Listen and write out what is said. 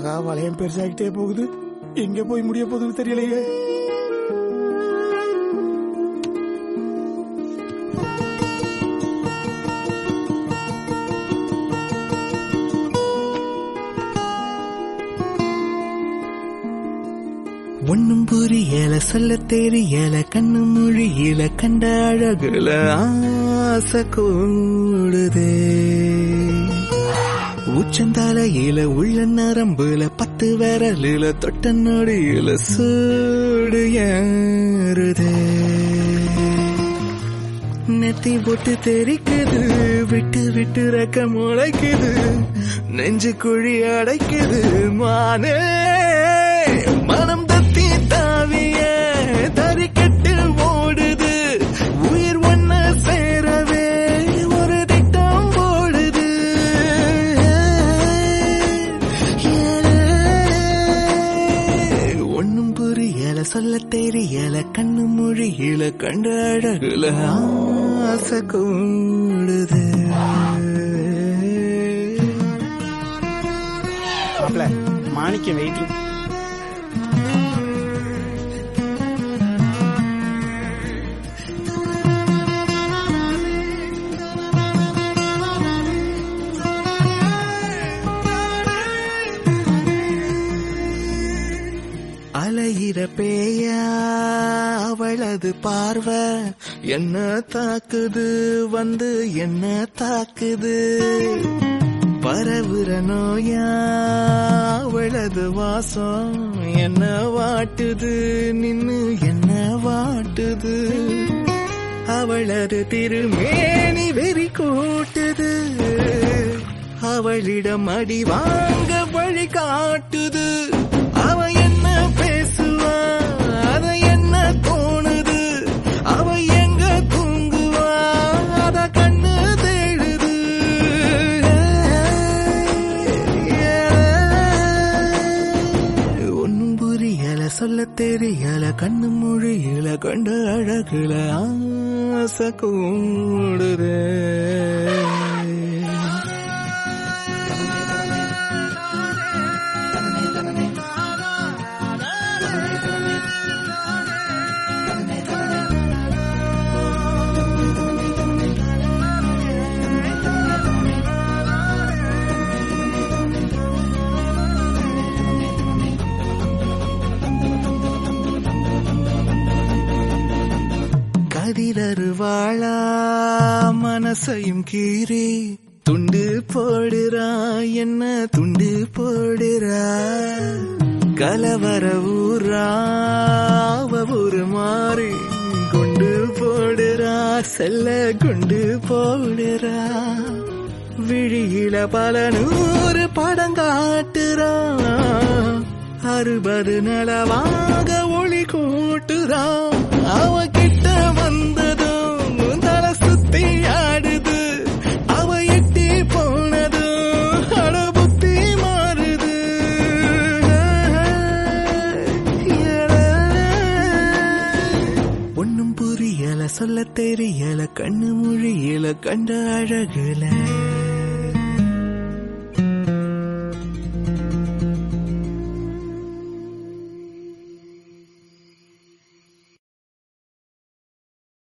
ஆகா வளையம் பெருசாகிட்டே போகுது. எங்க போய் முடிய போகுதுன்னு தெரியலையே. ஒன்னும் புரியல சொல்ல தெரியல கண்ணு மொழியில கண்ட அழகுல ஆசை கூடுதே. உச்சந்தலையில உள்ள நரம்புல 10 விரலில தொட்ட நொடியில சூடு ஏறுதே. நெத்தி போட்டு தெரிக்குது விட்டு விட்டு ரெக்க முளைக்குது நெஞ்சு குழி அடைக்குது மானே. மனம் தத்தி தாவிய தறிக்கட்டு ஓடுது உயிர் ஒன்ன சேரவே ஒரு திட்டம் போடுது. ஒன்னும் புரியல சொல்ல தெரியல கண்ணு மொழியில கண்ட அழகுல ஆசை கூடுது. மாணிக்க வெயிட்டிங். அலையிற பேயா அவளது பார்வை என்ன தாக்குது வந்து என்ன தாக்குது. பரவுற நோயா அவளது வாசம் என்ன வாட்டுது நின்னு என்ன வாட்டுது. அவளது திருமேனி வெறி கூட்டுது அவளிடம் அடி வாங்க வழி காட்டுது. அவ என்ன பேசுவா அத என்ன தோணுது அவ எங்க தூங்குவா அத கண்ணு தேடுது. ஒன்னும் புரியல சொல்ல தெரியல கண்ணு மொழியில கண்ட அழகுல ஆசை கூடுதே. கதிரருவாளா மனசையும் கீறி துண்டு போடுறா என்ன துண்டு போடுறா. கலவர ஊரா ஒரு மாறி கொண்டு போடுறா செல்ல கொண்டு போடுறா. விழியில பல 100 படம் காட்டுறா 60 நிலவாக ஒளி கூட்டுறா. அவ கிட்ட வந்ததும் தலை சுத்தி ஆடுது அவ எட்டி போனதும் அட புத்தி மாறுது. ஒன்னும் புரியல சொல்ல தெரியல கண்ணு மொழியில கண்ட அழகுல